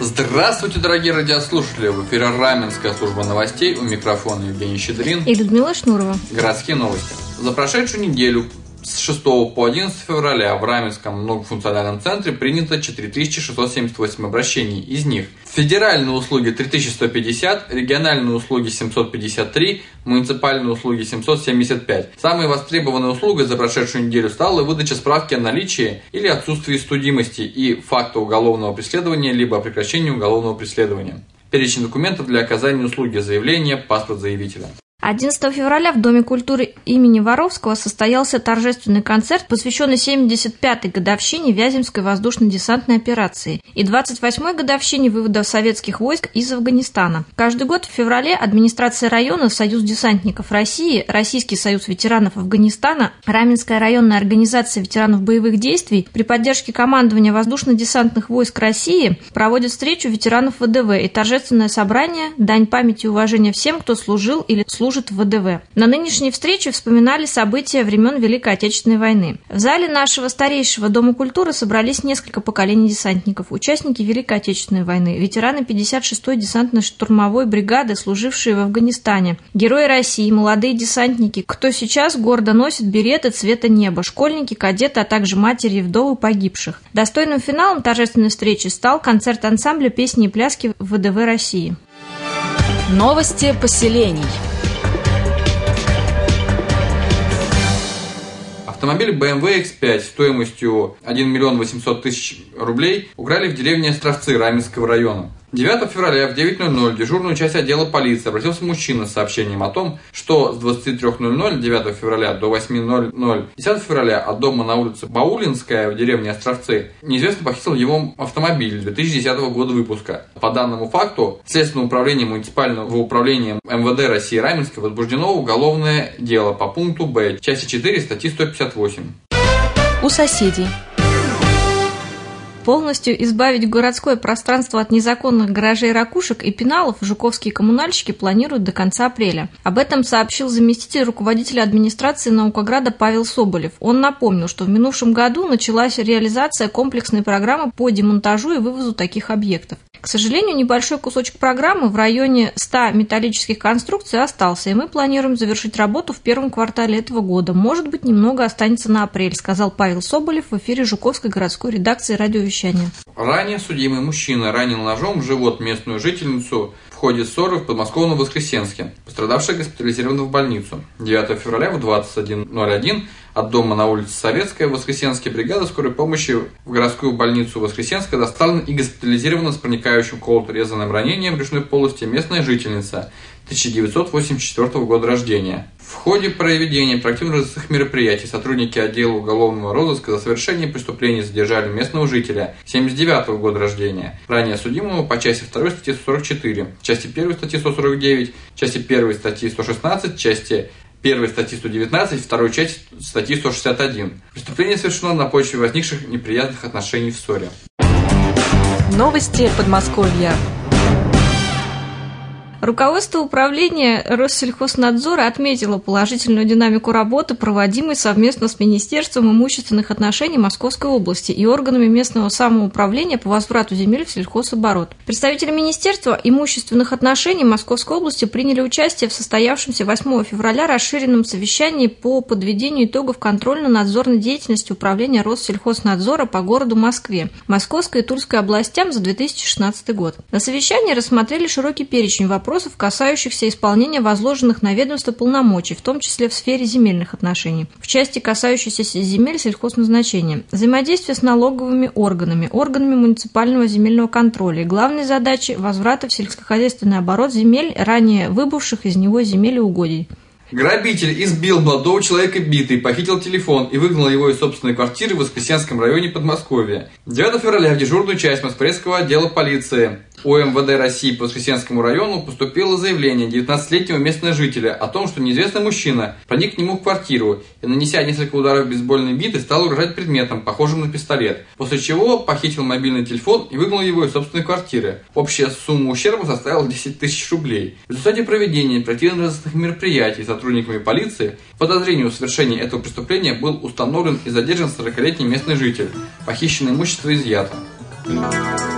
Здравствуйте, дорогие радиослушатели! В эфире Раменская служба новостей. У микрофона Евгений Щедрин и Людмила Шнурова. Городские новости. За прошедшую неделю с 6 по 11 февраля в Раменском многофункциональном центре принято 4678 обращений. Из них федеральные услуги 3150, региональные услуги 753, муниципальные услуги 775. Самой востребованной услугой за прошедшую неделю стала выдача справки о наличии или отсутствии судимости и факта уголовного преследования либо о прекращении уголовного преследования. Перечень документов для оказания услуги: заявление, паспорт заявителя. 11 февраля в Доме культуры имени Воровского состоялся торжественный концерт, посвященный 75-й годовщине Вяземской воздушно-десантной операции и 28-й годовщине вывода советских войск из Афганистана. Каждый год в феврале администрация района, Союз десантников России, Российский союз ветеранов Афганистана, Раменская районная организация ветеранов боевых действий при поддержке командования воздушно-десантных войск России проводят встречу ветеранов ВДВ и торжественное собрание «Дань памяти и уважения всем, кто служил или служит в ВДВ». На нынешней встрече вспоминали события времен Великой Отечественной войны. В зале нашего старейшего Дома культуры собрались несколько поколений десантников, участники Великой Отечественной войны, ветераны 56-й десантно-штурмовой бригады, служившие в Афганистане, герои России, молодые десантники, кто сейчас гордо носит береты цвета неба, школьники, кадеты, а также матери и вдовы погибших. Достойным финалом торжественной встречи стал концерт ансамбля песни и пляски ВДВ России. Новости поселений. Автомобиль BMW X5 стоимостью 1 800 000 рублей украли в деревне Островцы Раменского района. 9 февраля в 9:00 в дежурную часть отдела полиции обратился мужчина с сообщением о том, что с 23:00 9 февраля до 8:00 10 февраля от дома на улице Баулинская в деревне Островцы неизвестно похитил его автомобиль 2010 года выпуска. По данному факту Следственное управление муниципального управления МВД России Раменска возбуждено уголовное дело по пункту Б, части 4 статьи 158. У соседей. Полностью избавить городское пространство от незаконных гаражей, ракушек и пеналов жуковские коммунальщики планируют до конца апреля. Об этом сообщил заместитель руководителя администрации Наукограда Павел Соболев. Он напомнил, что в минувшем году началась реализация комплексной программы по демонтажу и вывозу таких объектов. К сожалению, небольшой кусочек программы в районе 100 металлических конструкций остался, и мы планируем завершить работу в первом квартале этого года. Может быть, немного останется на апрель, сказал Павел Соболев в эфире Жуковской городской редакции радиовещания. Ранее судимый мужчина ранил ножом в живот местную жительницу в ходе ссоры в подмосковном Воскресенске. Пострадавшая госпитализирована в больницу. 9 февраля в 21:01 от дома на улице Советская в Воскресенске бригада скорой помощи в городскую больницу Воскресенска доставлена и госпитализирована с проникающим колото-резаным ранением брюшной полости местная жительница 1984 года рождения. В ходе проведения проактивно-розыскных мероприятий сотрудники отдела уголовного розыска за совершение преступлений задержали местного жителя 1979 года рождения, ранее судимого по части 2 статьи 144, части 1 статьи 149, части 1 статьи 116, части 1 статьи 119, 2 части статьи 161. Преступление совершено на почве возникших неприятных отношений в ссоре. Новости Подмосковья. Руководство управления Россельхознадзора отметило положительную динамику работы, проводимой совместно с Министерством имущественных отношений Московской области и органами местного самоуправления по возврату земель в сельхозоборот. Представители Министерства имущественных отношений Московской области приняли участие в состоявшемся 8 февраля расширенном совещании по подведению итогов контрольно-надзорной деятельности управления Россельхознадзора по городу Москве, Московской и Тульской областям за 2016 год. На совещании рассмотрели широкий перечень вопросов, касающихся исполнения возложенных на ведомство полномочий, в том числе в сфере земельных отношений, в части, касающейся земель сельхозназначения, взаимодействие с налоговыми органами, органами муниципального земельного контроля и главной задачи возврата в сельскохозяйственный оборот земель, ранее выбывших из него земель и угодий. Грабитель избил молодого человека битой, похитил телефон и выгнал его из собственной квартиры в Воскресенском районе Подмосковья. 9 февраля в дежурную часть Москворецкого отдела полиции УМВД России по Воскресенскому району поступило заявление 19-летнего местного жителя о том, что неизвестный мужчина проник к нему в квартиру и, нанеся несколько ударов бейсбольной битой, стал угрожать предметом, похожим на пистолет, после чего похитил мобильный телефон и выгнал его из собственной квартиры. Общая сумма ущерба составила 10 000 рублей. В результате проведения оперативно-розыскных мероприятий сотрудниками полиции по подозрению в совершении этого преступления был установлен и задержан 40-летний местный житель. Похищенное имущество изъято.